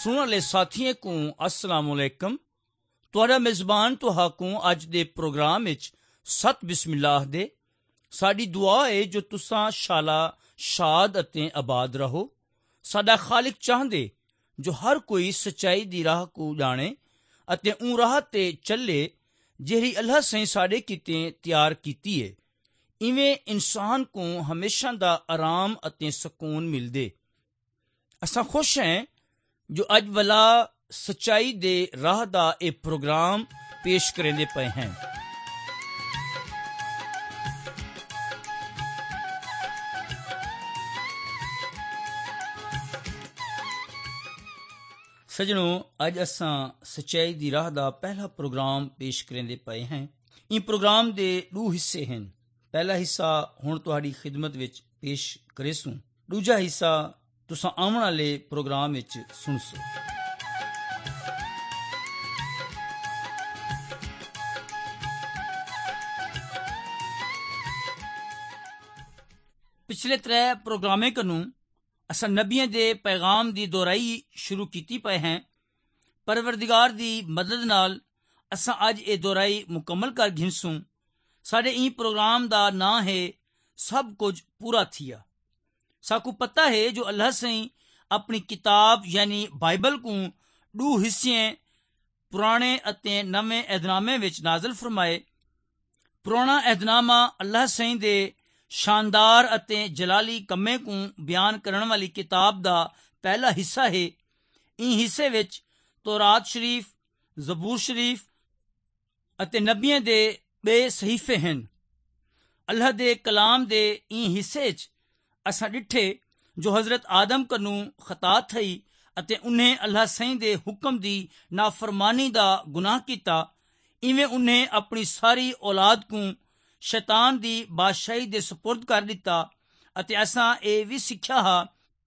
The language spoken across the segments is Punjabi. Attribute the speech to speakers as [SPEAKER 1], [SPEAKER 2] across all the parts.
[SPEAKER 1] सुनने वाले साथियों को अस्सलाम वालेकुम। ਤੁਹਾਡਾ ਮੇਜ਼ਬਾਨ ਤੁਹਾਨੂੰ ਅੱਜ ਦੇ ਪ੍ਰੋਗਰਾਮ ਵਿੱਚ ਸਤ ਬਿਸਮਿਲ੍ਲਾਹ ਦੇ। ਸਾਡੀ ਦੁਆ ਹੈ ਜੋ ਤੁਸਾਂ ਸ਼ਾਲਾ ਸ਼ਾਦ ਅਤੇ ਆਬਾਦ ਰਹੋ। ਸਾਡਾ ਖਾਲਿਕ ਚਾਹੁੰਦੇ ਜੋ ਹਰ ਕੋਈ ਸੱਚਾਈ ਦੀ ਰਾਹ ਕੋ ਜਾਣੇ ਅਤੇ ਉਹ ਰਾਹ ਤੇ ਚੱਲੇ ਜਿਹੜੀ ਅੱਲਾਹ ਸਹੀਂ ਸਾਡੇ ਕਿਤੇ ਤਿਆਰ ਕੀਤੀ ਹੈ। ਇਵੇਂ ਇਨਸਾਨ ਕੋ ਹਮੇਸ਼ਾ ਦਾ ਆਰਾਮ ਅਤੇ ਸਕੂਨ ਮਿਲਦੇ। ਅਸਾਂ ਖੁਸ਼ ਹਾਂ ਜੋ ਅੱਜ ਵਾਲਾ ਸੱਚਾਈ ਦੇ ਰਾਹ ਦਾ ਇਹ ਪ੍ਰੋਗਰਾਮ ਪੇਸ਼ ਕਰਦੇ ਪਏ ਹਨ। ਸਜਣੋ, ਅੱਜ ਅਸਾਂ ਸੱਚਾਈ ਦੀ ਰਾਹ ਦਾ ਪਹਿਲਾ ਪ੍ਰੋਗਰਾਮ ਪੇਸ਼ ਕਰਦੇ ਪਏ ਹਾਂ। ਇਹ ਪ੍ਰੋਗਰਾਮ ਦੇ ਦੋ ਹਿੱਸੇ ਹਨ। ਪਹਿਲਾ ਹਿੱਸਾ ਹੁਣ ਤੁਹਾਡੀ ਖਿਦਮਤ ਵਿੱਚ ਪੇਸ਼ ਕਰੇਸੂ, ਦੂਜਾ ਹਿੱਸਾ ਤੁਸਾਂ ਆਉਣ ਵਾਲੇ ਪ੍ਰੋਗਰਾਮ ਵਿੱਚ ਸੁਣਸੋ। ਪਿਛਲੇ 3 ਪ੍ਰੋਗਰਾਮਾਂ ਨੂੰ ਅਸਾਂ ਨਬੀਆਂ ਦੇ ਪੈਗਾਮ ਦੀ ਦੁਹਰਾਈ ਸ਼ੁਰੂ ਕੀਤੀ ਪਏ ਹਾਂ। ਪਰਵਰਦਿਗਾਰ ਦੀ ਮਦਦ ਨਾਲ ਅਸਾਂ ਅੱਜ ਇਹ ਦੁਹਰਾਈ ਮੁਕੰਮਲ ਕਰ ਘਿੰਸੂ। ਸਾਡੇ ਇਹ ਪ੍ਰੋਗਰਾਮ ਦਾ ਨਾਂ ਹੈ ਸਭ ਕੁਝ ਪੂਰਾ ਥੀਆ। ਸਾਕੂ ਪਤਾ ਹੈ ਜੋ ਅੱਲਾਹ ਸਹੀਂ ਆਪਣੀ ਕਿਤਾਬ ਯਾਨੀ ਬਾਈਬਲ को 2 ਹਿੱਸਿਆਂ ਪੁਰਾਣੇ ਅਤੇ ਨਵੇਂ ਅਹਿਦਨਾਮੇ ਵਿੱਚ ਨਾਜ਼ਲ ਫਰਮਾਏ। ਪੁਰਾਣਾ ਅਹਿਦਨਾਮਾ ਅੱਲਾਹ ਸਹੀਂ ਦੇ ਸ਼ਾਨਦਾਰ ਅਤੇ ਜਲਾਲੀ ਕੰਮੇ को ਬਿਆਨ ਕਰਨ ਵਾਲੀ ਕਿਤਾਬ ਦਾ ਪਹਿਲਾ ਹਿੱਸਾ ਹੈ। ਇਹ ਹਿੱਸੇ ਵਿੱਚ ਤੌਰਾਤ ਸ਼ਰੀਫ, ਜ਼ਬੂਰ ਸ਼ਰੀਫ ਅਤੇ ਨਬੀਆਂ ਦੇ ਬੇ ਸਹੀਫੇ ਹਨ। ਅੱਲਾਹ ਦੇ ਕਲਾਮ ਦੇ ਇਹ ਹਿੱਸੇ 'ਚ ਅਸਾਂ ਡਿੱਠੇ ਜੋ ਹਜ਼ਰਤ ਆਦਮ ਕਨੂੰ ਖਤਾ ਥਈ ਅਤੇ ਉਹਨੇ ਅੱਲਾਹ ਸਹੀਂ ਦੇ ਹੁਕਮ ਦੀ ਨਾਫਰਮਾਨੀ ਦਾ ਗੁਨਾਹ ਕੀਤਾ। ਇਵੇਂ ਉਹਨੇ ਆਪਣੀ ਸਾਰੀ ਔਲਾਦ को ਸ਼ੈਤਾਨ ਦੀ ਬਾਦਸ਼ਾਹੀ ਦੇ ਸਪੁਰਦ ਕਰ ਦਿੱਤਾ। ਅਤੇ ਅਸਾਂ ਇਹ ਵੀ ਸਿੱਖਿਆ ਹੈ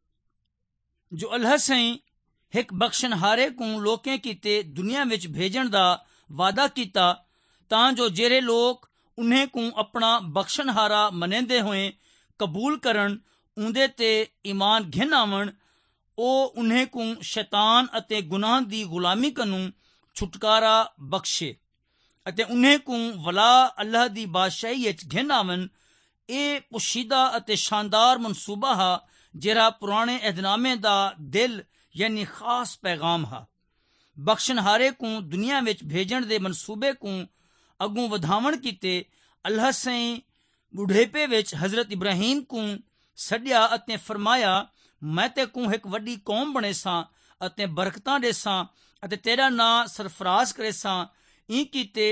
[SPEAKER 1] ਜੋ ਅੱਲਾਹ ਸਹੀਂ ਇੱਕ ਬਖਸ਼ਣਹਾਰੇ को ਲੋਕਾਂ ਕੀਤੇ ਦੁਨੀਆ ਵਿੱਚ ਭੇਜਣ ਦਾ ਵਾਅਦਾ ਕੀਤਾ ਤਾਂ ਜੋ ਜਿਹੜੇ ਲੋਕ ਉਹਨੇ को ਆਪਣਾ ਬਖਸ਼ਣਹਾਰਾ ਮੰਨਦੇ ਹੋਏ ਕਬੂਲ ਕਰਨ, ਉਹਦੇ ਤੇ ਈਮਾਨ ਘਿਨ ਆਵਣ, ਉਹ ਉਹਨੇ को ਸ਼ੈਤਾਨ ਅਤੇ ਗੁਨਾਹ ਦੀ ਗੁਲਾਮੀ ਕਨੂੰ ਛੁਟਕਾਰਾ ਬਖਸ਼ੇ ਅਤੇ ਉਹਨੇ को ਵਲਾ ਅੱਲਾਹ ਦੀ ਬਾਦਸ਼ਾਹੀ ਵਿੱਚ ਘਿਨ ਆਵਣ। ਇਹ ਪੁਸ਼ੀਦਾ ਅਤੇ ਸ਼ਾਨਦਾਰ ਮਨਸੂਬਾ ਹੈ ਜਿਹੜਾ ਪੁਰਾਣੇ ਅਹਿਦਨਾਮੇ ਦਾ ਦਿਲ ਯਾਨੀ ਖਾਸ ਪੈਗਾਮ ਹੈ। ਬਖਸ਼ਣਹਾਰੇ को ਦੁਨੀਆ ਵਿੱਚ ਭੇਜਣ ਦੇ ਮਨਸੂਬੇ को ਅੱਗੋਂ ਵਧਾਵਣ ਕੀਤੇ ਅੱਲਾਹ ਸਹੀਂ ਬੁਢੇਪੇ ਵਿੱਚ ਹਜ਼ਰਤ ਇਬਰਾਹੀਮ को ਸੱਦਿਆ ਅਤੇ ਫਰਮਾਇਆ, ਮੈਂ ਤੇ को ਇੱਕ ਵੱਡੀ ਕੌਮ ਬਣੇ ਸਾਂ ਅਤੇ ਬਰਕਤਾਂ ਦੇ ਸਾਂ ਅਤੇ ਤੇਰਾ ਨਾਂ ਸਰਫਰਾਜ਼ ਕਰੇ ਸਾਂ। ਇਹ ਕੀਤੇ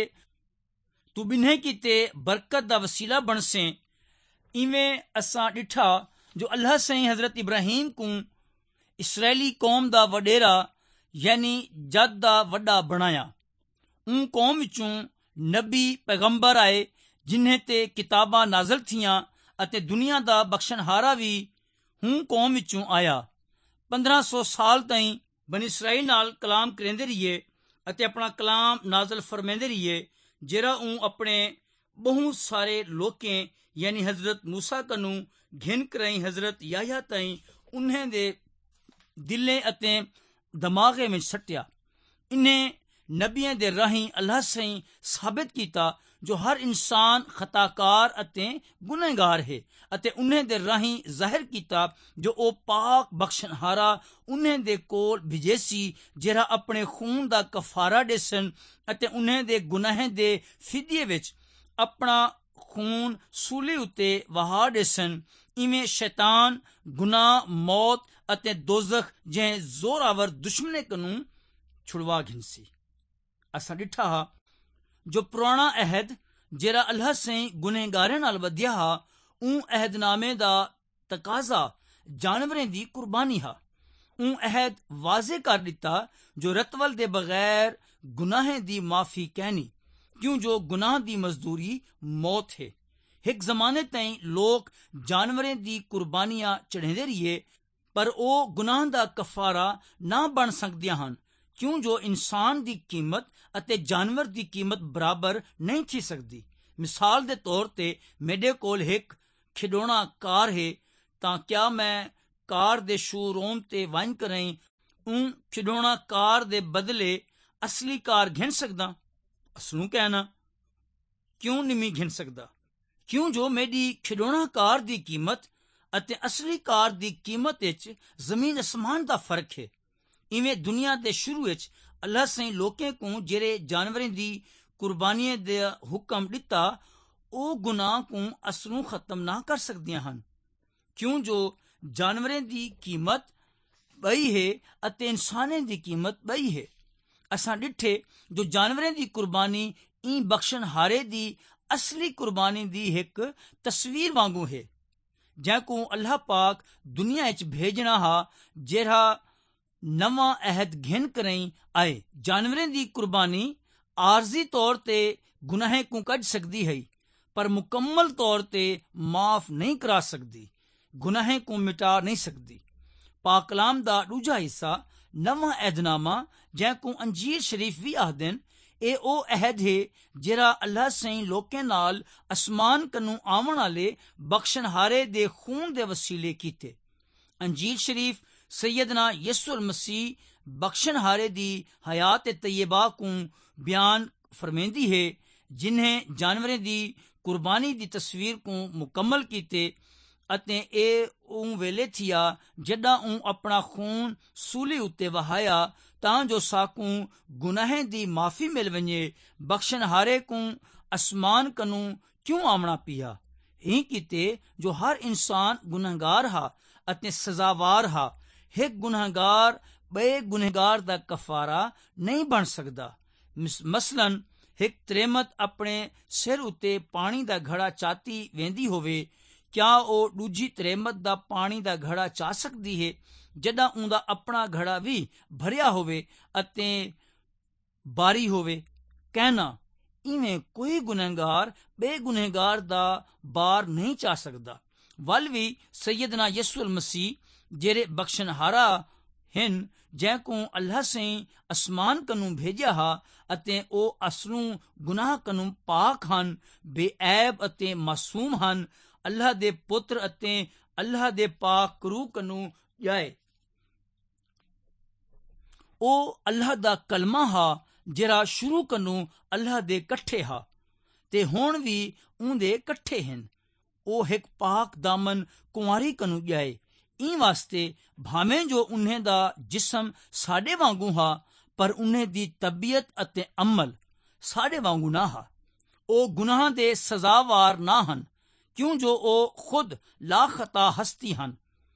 [SPEAKER 1] ਤੂੰ ਬਿਨੇ ਕੀਤੇ ਬਰਕਤ ਦਾ ਵਸੀਲਾ ਬਣਸੇ। ਇਵੇਂ ਅਸਾਂ ਡਿਠਾ ਜੋ ਅੱਲਾਹ ਸਹੀਂ ਹਜ਼ਰਤ ਇਬਰਾਹੀਮ को ਇਸਰਾਏਲੀ ਕੌਮ ਦਾ ਵਡੇਰਾ ਯਾਨੀ ਜੱਦ ਦਾ ਵੱਡਾ ਬਣਾਇਆ। ਉਹ ਕੌਮ ਵਿੱਚੋਂ ਨਬੀ ਪੈਗੰਬਰ ਆਏ ਜਿਨ੍ਹਾਂ ਤੇ ਕਿਤਾਬਾਂ ਨਾਜ਼ਲ ਥੀਆਂ ਅਤੇ ਦੁਨੀਆ ਦਾ ਬਖਸ਼ਣਹਾਰਾ ਵੀ ਹੂੰ ਕੌਮ ਵਿੱਚੋਂ ਆਇਆ। 1500 ਸਾਲ ਤਾਈਂ ਬਨੀ ਇਸਰਾਈਲ ਨਾਲ ਕਲਾਮ ਕਰਿੰਦੇ ਰਹੀਏ ਅਤੇ ਆਪਣਾ ਕਲਾਮ ਨਾਜ਼ਲ ਫਰਮਾਉਂਦੇ ਰਹੀਏ ਜਿਹੜਾ ਉਹ ਆਪਣੇ ਬਹੁਤ ਸਾਰੇ ਲੋਕਾਂ ਯਾਨੀ ਹਜ਼ਰਤ ਮੂਸਾ ਕਨੂੰ ਘਿਨ ਕਰਾਈ ਹਜ਼ਰਤ ਯਾਹਿਆ ਤਾਈਂ ਉਨ੍ਹਾਂ ਦੇ ਦਿਲੇ ਅਤੇ ਦਿਮਾਗੇ ਵਿੱਚ ਸੱਟਿਆ। ਇਨ੍ਹੇ ਨਬੀਆਂ ਦੇ ਰਾਹੀਂ ਅੱਲਾਹ ਸਹੀਂ ਸਾਬਿਤ ਕੀਤਾ ਜੋ ਹਰ ਇਨਸਾਨ ਖਤਾਕਾਰ ਅਤੇ ਗੁਨਾਹਗਾਰ ਹੈ ਅਤੇ ਉਨ੍ਹਾਂ ਦੇ ਰਾਹੀਂ ਜ਼ਾਹਿਰ ਕੀਤਾ ਜੋ ਉਹ ਪਾਕ ਬਖਸ਼ਣਹਾਰਾ ਉਨ੍ਹਾਂ ਦੇ ਕੋਲ ਭੇਜੇ ਸੀ ਜਿਹੜਾ ਆਪਣੇ ਖੂਨ ਦਾ ਕਫਾਰਾ ਦੇਸਨ ਅਤੇ ਉਨ੍ਹਾਂ ਦੇ ਗੁਨਾਹਾਂ ਦੇ ਫਿਦਏ ਵਿੱਚ ਆਪਣਾ ਖੂਨ ਸੂਲੀ ਉੱਤੇ ਵਹਾ ਦੇਸਨ। ਇਵੇਂ ਸ਼ੈਤਾਨ, ਗੁਨਾਹ, ਮੌਤ ਅਤੇ ਦੋਜ਼ਖ ਜਿਹੇ ਜ਼ੋਰਾਵਰ ਦੁਸ਼ਮਣੇ ਕਨੂੰ ਛੁਡਵਾ ਘਿੰਸੀ। ਅਸਾਂ ਡਿਠਾ ਜੋ ਪੁਰਾਣਾ ਅਹਿਦ ਜਿਹੜਾ ਅੱਲਾਹ ਸਹੀਂ ਗੁਨਹਗਾਰਾਂ ਨਾਲ ਵਧਿਆ ਹੈ ਉਹ ਅਹਿਦਨਾਮੇ ਦਾ ਤਕਾਜ਼ਾ ਜਾਨਵਰਾਂ ਦੀ ਕੁਰਬਾਨੀ ਹੈ। ਉਹ ਅਹਿਦ ਵਾਜ਼ੇ ਕਰ ਦਿੱਤਾ ਜੋ ਰਤਵਲ ਦੇ ਬਗੈਰ ਗੁਨਾਹਾਂ ਦੀ ਮਾਫੀ ਕਹਿਣੀ ਕਿਉਂ ਜੋ ਗੁਨਾਹ ਦੀ ਮਜ਼ਦੂਰੀ ਮੌਤ ਹੈ। ਇੱਕ ਜ਼ਮਾਨੇ ਤਾਈਂ ਲੋਕ ਜਾਨਵਰਾਂ ਦੀ ਕੁਰਬਾਨੀਆਂ ਚੜ੍ਹਾਉਂਦੇ ਰਹੀਏ ਪਰ ਉਹ ਗੁਨਾਹ ਦਾ ਕਫਾਰਾ ਨਾ ਬਣ ਸਕਦੀਆਂ ਹਨ ਕਿਉਂ ਜੋ ਇਨਸਾਨ ਦੀ ਕੀਮਤ ਅਤੇ ਜਾਨਵਰ ਦੀ ਕੀਮਤ ਬਰਾਬਰ ਨਹੀਂ ਥੀ ਸਕਦੀ। ਮਿਸਾਲ ਦੇ ਤੌਰ ਤੇ ਮੇਰੇ ਕੋਲ ਇੱਕ ਖਿਡੌਣਾ ਕਾਰ ਹੈ ਤਾਂ ਕਿਆ ਮੈਂ ਕਾਰ ਦੇ ਸ਼ੋਰੂਮ ਤੇ ਵੰਜ ਕਰਾਂ ਖਿਡੌਣਾ ਕਾਰ ਦੇ ਬਦਲੇ ਅਸਲੀ ਕਾਰ ਗਿਣ ਸਕਦਾ? ਉਸ ਨੂੰ ਕਹਿਣਾ, ਕਿਉਂ ਨਹੀਂ ਗਿਣ ਸਕਦਾ? ਕਿਉਂ ਜੋ ਮੇਰੀ ਖਿਡੌਣਾ ਕਾਰ ਦੀ ਕੀਮਤ ਅਤੇ ਅਸਲੀ ਕਾਰ ਦੀ ਕੀਮਤ ਵਿੱਚ ਜ਼ਮੀਨ ਅਸਮਾਨ ਦਾ ਫਰਕ ਹੈ। ਇਵੇਂ ਦੁਨੀਆ ਦੇ ਸ਼ੁਰੂ ਵਿੱਚ ਅੱਲਾਹ ਸਹੀ ਲੋਕਾਂ को ਜਿਹੜੇ ਜਾਨਵਰਾਂ ਦੀ ਕੁਰਬਾਨੀ ਦਾ ਹੁਕਮ ਦਿੱਤਾ, ਉਹ ਗੁਨਾਹ को ਅਸਲੋਂ ਖਤਮ ਨਾ ਕਰ ਸਕਦੀਆਂ ਹਨ। ਕਿਉਂ ਜੋ ਜਾਨਵਰਾਂ ਦੀ ਕੀਮਤ ਬਈ ਹੈ ਅਤੇ ਇਨਸਾਨਾਂ ਦੀ ਕੀਮਤ ਬਈ ਹੈ। ਅਸਾਂ ਡਿੱਠੇ ਜੋ ਜਾਨਵਰਾਂ ਦੀ ਕੁਰਬਾਨੀ ਇਹ ਬਖਸ਼ਣਹਾਰੇ ਦੀ ਅਸਲੀ ਕੁਰਬਾਨੀ ਦੀ ਇੱਕ ਤਸਵੀਰ ਵਾਂਗੂ ਹੈ, ਜੈ ਕੋ ਅੱਲਾਹ ਪਾਕ ਦੁਨੀਆ ਵਿੱਚ ਭੇਜਣਾ ਹੈ, ਜਿਹੜਾ ਨਵਾਂ ਅਹਿਦ ਘਿਣ ਕਰਈ ਆਏ। ਜਾਨਵਰਾਂ ਦੀ ਕੁਰਬਾਨੀ ਆਰਜ਼ੀ ਤੌਰ ਤੇ ਗੁਨਾਹ को ਕੱਢ ਸਕਦੀ ਹੈ, ਪਰ ਮੁਕੰਮਲ ਤੌਰ ਤੇ ਮਾਫ ਨਹੀਂ ਕਰਾ ਸਕਦੀ, ਗੁਨਾਹ को ਮਿਟਾ ਨਹੀਂ ਸਕਦੀ। ਪਾਕ ਕਲਾਮ ਦਾ ਦੂਜਾ ਹਿੱਸਾ ਨਵਾਂ ਅਹਿਦਨਾਮਾ, ਜੈ ਕੋ ਅੰਜੀਲ ਸ਼ਰੀਫ ਵੀ ਆਖਦੇ ਹਨ, ਇਹ ਉਹ ਅਹਿਦ ਹੈ ਜਿਹੜਾ ਅੱਲਾਹ ਸਹੀ ਲੋਕਾਂ ਨਾਲ ਅਸਮਾਨ ਕਨੂੰ ਆਉਣ ਵਾਲੇ ਬਖਸ਼ਣਹਾਰੇ ਦੇ ਖੂਨ ਦੇ ਵਸੀਲੇ ਕੀਤੇ। ਅੰਜੀਲ ਸ਼ਰੀਫ ਸੈਯਦਨਾ ਯਿਸੂ ਮਸੀਹ ਬਖਸ਼ਣਹਾਰੇ ਦੀ ਹਯਾਤ ਤੈਯਬਾ को ਬਿਆਨ ਫਰਮਾਉਂਦੀ ਹੈ, ਜਿਨ੍ਹੇ ਜਾਨਵਰਾਂ ਦੀ ਕੁਰਬਾਨੀ ਦੀ ਤਸਵੀਰ को ਮੁਕੰਮਲ ਕੀਤੇ ਅਤੇ ਇਹ ਉਹ ਵੇਲੇ ਥੀਆ ਜਦਾਂ ਉਹ ਆਪਣਾ ਖੂਨ ਸੂਲੀ ਉੱਤੇ ਵਹਾਇਆ ਤਾਂ ਜੋ ਸਾਕੂ ਗੁਨਾਹ ਦੀ ਮਾਫੀ ਮਿਲ ਵञे। ਬਖਸ਼ਣਹਾਰੇ को ਅਸਮਾਨ ਕਨੂੰ ਕਿਉਂ ਆਉਣਾ ਪਿਆ? ਇਹ ਕੀਤੇ ਜੋ ਹਰ ਇਨਸਾਨ ਗੁਨਾਹਗਾਰ ਹਾ ਅਤੇ ਸਜ਼ਾਵਾਰ ਹਾ। ਇੱਕ ਗੁਨਾਹਗਾਰ ਬੇ ਗੁਨਾਹਗਾਰ ਦਾ ਕਫਾਰਾ ਨਹੀਂ ਬਣ ਸਕਦਾ। ਮਸਲਨ ਇੱਕ ਤ੍ਰੇਮਤ ਆਪਣੇ ਸਿਰ ਉੱਤੇ ਪਾਣੀ ਦਾ ਘੜਾ ਚਾਤੀ ਵੇਂਦੀ ਹੋਵੇ, ਕਿਆ ਉਹ ਦੂਜੀ ਤ੍ਰੇਮਤ ਦਾ ਪਾਣੀ ਦਾ ਘੜਾ ਚਾਹ ਸਕਦੀ ਹੈ ਜਦਾਂ ਉਹਦਾ ਆਪਣਾ ਘੜਾ ਵੀ ਭਰਿਆ ਹੋਵੇ ਅਤੇ ਬਾਰੀ ਹੋਵੇ? ਕਹਿਣਾ, ਇਵੇਂ ਕੋਈ ਗੁਨਾਹਗਾਰ ਬੇਗੁਨਾਹਗਾਰ ਦਾ ਬਾਰ ਨਹੀਂ ਚਾਹ ਸਕਦਾ। ਵੱਲ ਵੀ ਸੈਯਦਨਾ ਯਿਸੂ ਮਸੀਹ ਜਿਹੜੇ ਬਖਸ਼ਣਹਾਰਾ ਹਨ, ਜੈ ਕੋ ਅੱਲਾਹ ਸਹੀ ਅਸਮਾਨ ਕਨੂੰ ਭੇਜਿਆ ਹਾ ਅਤੇ ਉਹ ਅਸਲੋਂ ਗੁਨਾਹ ਕਨੂੰ ਪਾਕ ਹਨ, ਬੇਐਬ ਅਤੇ ਮਾਸੂਮ ਹਨ। ਅੱਲਾਹ ਦੇ ਪੁੱਤਰ ਅਤੇ ਅੱਲਾਹ ਦੇ ਪਾਕ ਰੂਹ ਕਨੂੰ ਜਾਏ। ਉਹ ਅੱਲਾਹ ਦਾ ਕਲਮਾ ਹਾ ਜਿਹੜਾ ਸ਼ੁਰੂ ਕਨੂੰ ਅੱਲਾਹ ਦੇ ਇਕੱਠੇ ਹਾ ਤੇ ਹੁਣ ਵੀ ਉਹਦੇ ਇਕੱਠੇ ਹਨ। ਉਹ ਇੱਕ ਪਾਕ ਦਾਮਨ ਕੁਆਰੀ ਕਨੂੰ ਜਾਏ। ਇਹ ਵਾਸਤੇ ਭਾਵੇਂ ਜੋ ਉਹਨੇ ਦਾ ਜਿਸਮ ਸਾਡੇ ਵਾਂਗੂ ਹਾ, ਪਰ ਉਹਨੇ ਦੀ ਤਬੀਅਤ ਅਤੇ ਅਮਲ ਸਾਡੇ ਵਾਂਗੂ ਨਾ ਹਾ। ਉਹ ਗੁਨਾਹ ਦੇ ਸਜ਼ਾਵਾਰ ਨਾ ਹਨ, ਕਿਉਂ ਜੋ ਉਹ ਖੁਦ ਲਾ ਖਤਾ ਹਸਤੀ ਹਨ।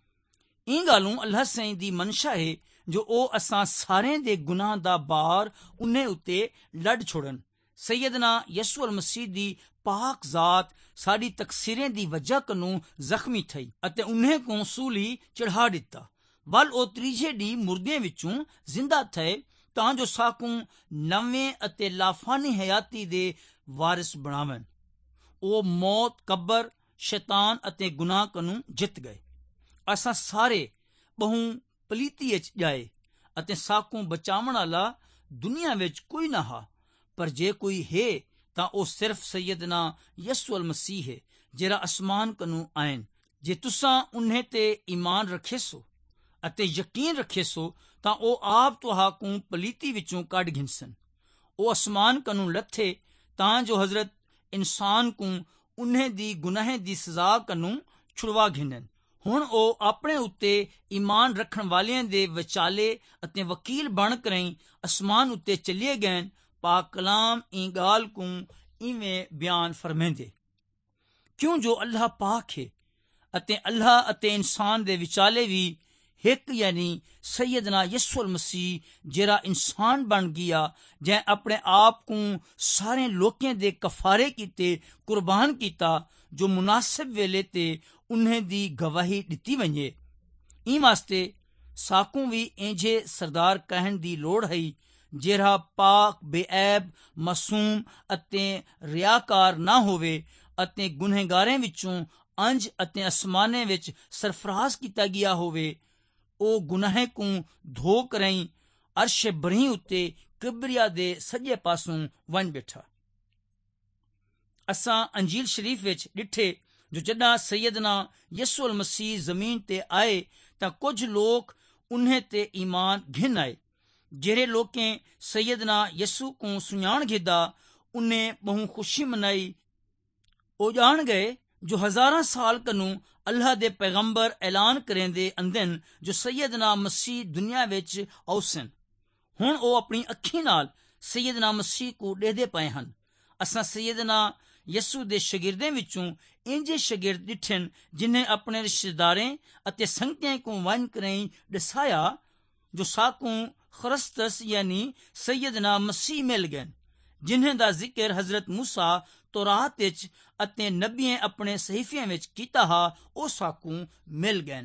[SPEAKER 1] ਇਹ ਗੱਲੋਂ ਅੱਲਾਹ ਸਹੀ ਦੀ ਮਨਸ਼ਾ ਹੈ ਜੋ ਉਹ ਅਸਾਂ ਸਾਰਿਆਂ ਦੇ ਗੁਨਾਹ ਦਾ ਬਾਰ ਉਹਨੇ ਉੱਤੇ ਲੱਡ ਛੋੜਨ। ਸੈਯਦਨਾ ਯਿਸੂ ਮਸੀਹ ਦੀ ਪਾਕ ਜ਼ਾਤ ਸਾਡੀ ਤਕਸੀਰਾਂ ਦੀ ਵਜ੍ਹਾ ਕਨੂੰ ਜ਼ਖਮੀ ਥਈ ਅਤੇ ਉਹਨੇ को ਸੂਲੀ ਚੜ੍ਹਾ ਦਿੱਤਾ। ਵੱਲ ਉਹ ਤੀਜੇ ਦੀ ਮੁਰਦਿਆਂ ਵਿੱਚੋਂ ਜ਼ਿੰਦਾ ਥਏ ਤਾਂ ਜੋ ਸਾਕੂ ਨਵੇਂ ਅਤੇ ਲਾਫਾਨੀ ਹਯਾਤੀ ਦੇ ਵਾਰਿਸ ਬਣਾਵਣ। ਉਹ ਮੌਤ, ਕਬਰ, ਸ਼ੈਤਾਨ ਅਤੇ ਗੁਨਾਹ ਕਨੂੰ ਜਿੱਤ ਗਏ। ਅਸਾਂ ਸਾਰੇ ਬਹੁ ਪਲੀਤੀ ਵਿੱਚ ਜਾਏ ਅਤੇ ਸਾਕੂ ਬਚਾਉਣ ਵਾਲਾ ਦੁਨੀਆ ਵਿੱਚ ਕੋਈ ਨਾ ਹਾ, ਪਰ ਜੇ ਕੋਈ ਹੈ ਤਾਂ ਉਹ ਸਿਰਫ ਸੈਯਦਨਾ ਯਿਸੂ ਮਸੀਹ ਹੈ ਜਿਹੜਾ ਅਸਮਾਨ ਕਨੂੰ ਆਇਨ। ਜੇ ਤੁਸਾਂ ਉਹਨੇ ਤੇ ਈਮਾਨ ਰੱਖੇ ਸੋ ਅਤੇ ਯਕੀਨ ਰੱਖੇ ਸੋ ਤਾਂ ਉਹ ਆਪ ਤੁਹਾਨੂੰ ਪਲੀਤੀ ਵਿੱਚੋਂ ਕੱਢ ਗਿਣਸਨ। ਉਹ ਅਸਮਾਨ ਕਨੂੰ ਲੱਥੇ ਤਾਂ ਜੋ ਹਜ਼ਰਤ ਇਨਸਾਨ को ਉਹਨੇ ਦੀ ਗੁਨਾਹ ਦੀ ਸਜ਼ਾ ਕਨੂੰ ਛੁਡਵਾ ਗਿਣਨ। ਹੁਣ ਉਹ ਆਪਣੇ ਉੱਤੇ ਈਮਾਨ ਰੱਖਣ ਵਾਲਿਆਂ ਦੇ ਵਿਚਾਲੇ ਅਤੇ ਵਕੀਲ ਬਣ ਕੇ ਅਸਮਾਨ ਉੱਤੇ ਚਲੇ ਗਏ। ਪਾਕ ਕਲਾਮ ਇਹ ਗੱਲ को ਇਵੇਂ ਬਿਆਨ ਫਰਮਾਉਂਦੇ, ਕਿਉਂ ਜੋ ਅੱਲਾਹ ਪਾਕ ਹੈ ਅਤੇ ਅੱਲਾਹ ਅਤੇ ਇਨਸਾਨ ਦੇ ਵਿਚਾਲੇ ਵੀ ਇੱਕ ਯਾਨੀ ਸੈਯਦਨਾ ਯਿਸੂ ਮਸੀਹ ਜਿਹੜਾ ਇਨਸਾਨ ਬਣ ਗਿਆ, ਜੈ ਆਪਣੇ ਆਪ को ਸਾਰੇ ਲੋਕਾਂ ਦੇ ਕਫਾਰੇ ਕੀਤੇ ਕੁਰਬਾਨ ਕੀਤਾ, ਜੋ ਮੁਨਾਸਿਬ ਵੇਲੇ ਤੇ ਉਹਨੇ ਦੀ ਗਵਾਹੀ ਦਿੱਤੀ ਵञे। ਇਹ ਵਾਸਤੇ ਸਾਕੂ ਵੀ ਇੰਜੇ ਸਰਦਾਰ ਕਹਿਣ ਦੀ ਲੋੜ ਹੈ ਜਿਹੜਾ ਪਾਕ, ਬੇਐਬ, ਮਾਸੂਮ ਅਤੇ ਰਿਆਕਾਰ ਨਾ ਹੋਵੇ ਅਤੇ ਗੁਨਹਗਾਰਾਂ ਵਿੱਚੋਂ ਅੰਜ ਅਤੇ ਅਸਮਾਨੇ ਵਿੱਚ ਸਰਫਰਾਜ਼ ਕੀਤਾ ਗਿਆ ਹੋਵੇ। ਉਹ ਗੁਨਾਹ को ਧੋ ਕਰਈ ਅਰਸ਼ ਬਰੀ ਉੱਤੇ ਕਿਬਰੀਆ ਦੇ ਸੱਜੇ ਪਾਸੋਂ ਵੰਝ ਬੈਠਾ। ਅਸਾਂ ਅੰਜੀਲ ਸ਼ਰੀਫ ਵਿੱਚ ਡਿੱਠੇ ਜੋ ਜਦਾਂ ਸੈਯਦਨਾ ਯਿਸੂ ਮਸੀਹ ਜ਼ਮੀਨ ਤੇ ਆਏ ਤਾਂ ਕੁਝ ਲੋਕ उन्हें ते ईमान घिन आए। जेरे लोकें सैयदना यसू को सुञाण गिदा उन्हें बहु खुशी मनाई। ओ जान गए जो हजारां साल कनु अल्लाह दे पैगंबर ऐलान करेंदे अंदन जो सैयदना मसीह दुनिया विच औसन। हुण ओ अपनी अखी नाल सैयदना मसीह को देदे पए हन। असां सैयदना यसू दे शगिर्दें विचों इंजे शगिर्द डिठन जिन्हें अपने रिश्तेदारें अते संगतियां को वन करें दसाया जो साकू खरस्तस यानी सैयदना मसीह मिल गए, जिन्हें दा जिक्र हजरत मूसा तौरात विच अते नबियें अपने सहीफियां विच कीता हा, ओ साकू मिल गए।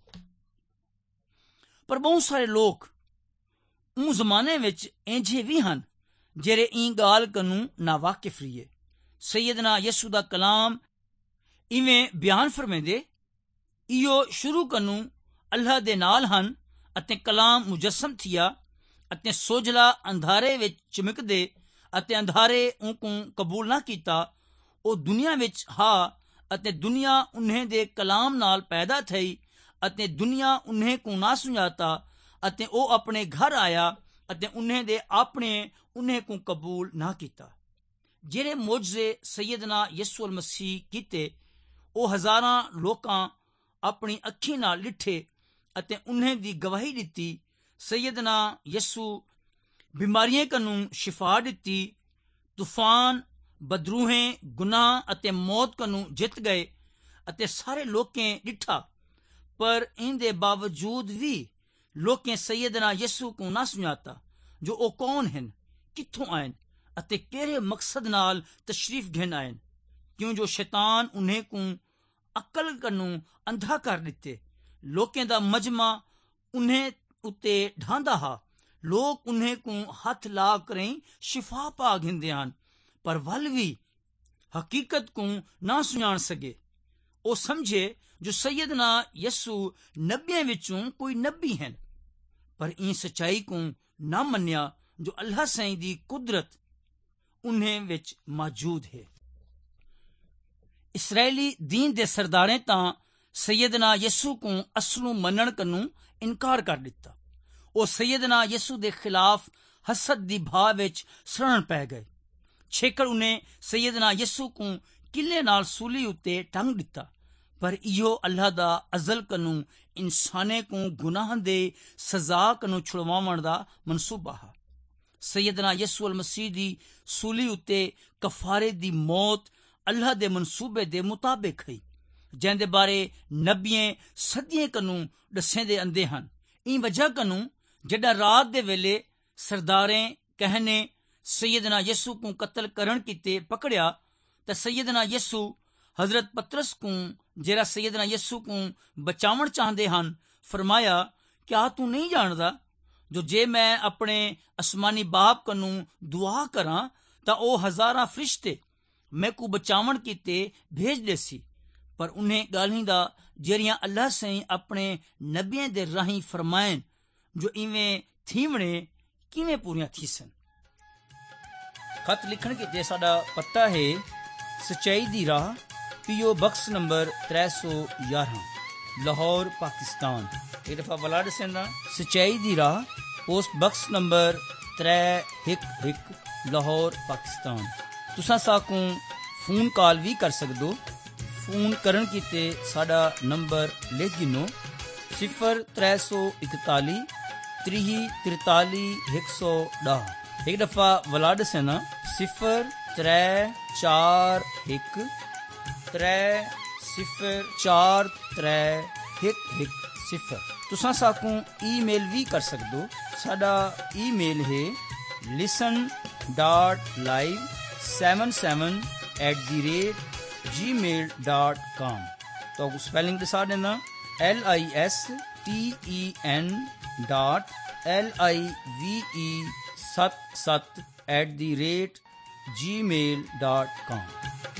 [SPEAKER 1] पर बहुत सारे लोग उन जमाने विच इंजे भी हन जेरे ई गाल कनु ना वाकिफ रहिए। सैयदना यसू दा कलाम इवें बयान फरमेंदे, इहो शुरू कनु अल्लाह दे नाल हन अते कलाम मुजस्सम थिया अते सोजला अंधारे विच चमकदे अते अंधारे उनको कबूल ना कीता। ओ दुनिया विच हा अते दुनिया उन्हें दे कलाम नाल पैदा थई अते दुनिया उन्हें को ना सुझाता अते ओ अपने घर आया अते उन्हें दे आपने उन्हें को कबूल ना कीता। जेरे मोजज़े सैयदना यसू मसीह कीते ओ हजारां लोकां अपनी अखी नाल लिठे अते उन्हें दी गवाही दिती। सैयदना यसू बीमारियां कनु शिफा दिती, तूफान बदरूहें गुनाह अते मौत कनु जित गए अते सारे लोकें दिठा। पर इंदे बावजूद भी लोकें सैयदना यसू को ना सुझाता जो ओ कौन हैं, कित्थों आए अते केरे मकसद नाल तशरीफ घेन आए। क्यों जो शैतान उन्हें को अकल कनु अंधा कर दिते। लोकें दा मजमा उन्हें उत्ते ढांदा हा। लोग उन्हें को हथ ला करें शिफा पा घिंदे हन, पर वल भी हकीकत को ना सुझाण सके। ओ समझे जो सैयदना यसू नबियां विचों कोई नबी हैं, पर इन सच्चाई को ना मन्या जो अल्लाह साईं दी कुदरत उन्हें विच मौजूद है। इसराइली दीन दे सरदारें तां सैयदना यसू को असलों मनण कनु इनकार कर दिता। ओ सैयदना यसू दे खिलाफ हसद दी भाव विच सड़न पै गए। छेकड़ उन्हें सैयदना यसू को किले नाल सूली उत्ते टंग दिता। पर इहो अल्लाह दा अजल कनु इंसाने को गुनाह दे सजा कनु छुड़वावण दा मनसूबा हा। सैयदना यसू मसीह दी सूली उत्ते कफारे दी मौत अल्लाह दे मनसूबे दे मुताबिक है, जिंदे बारे नबियें सदियें कनु दसेंदे अंदे हन। इन वजह कनु जड़ा रात दे वेले सरदारें कहने सैयदना यसू को कत्ल करण कीते पकड़िया ते सैयदना यसू हजरत पतरस को जेरा सैयदना यसू को बचावन चाहते हन फरमाया, क्या तू नहीं जानदा जो जे मैं अपने आसमानी बाप कनु दुआ करा तां ओ हजारां फरिश्ते मैं को बचावन कीते भेज देसी। पर उन्हें गालीं दा जेरियां अल्लाह साईं अपने नबियें दे राहीं फरमाएन जो इवें थीवणे किवें पूरियां थी सन। खत लिखण के साडा पता है सच्चाई दी राह, PO box number 311 Lahore Pakistan. एक दफा बलाड सेंदा सच्चाई दी राह, post box number 311 Lahore Pakistan. तुसां साकू फोन कॉल भी कर सकदो। फोन करन कीते साडा नंबर लिख गिनो 0341 3043 110। एक दफा वलाड सेना 0341 3043110। तुसां साकू ईमेल भी कर सकदो। साडा ईमेल है listen.live77@gmail.com। तो स्पेलिंग दसा देना listen.live77@gmail.com।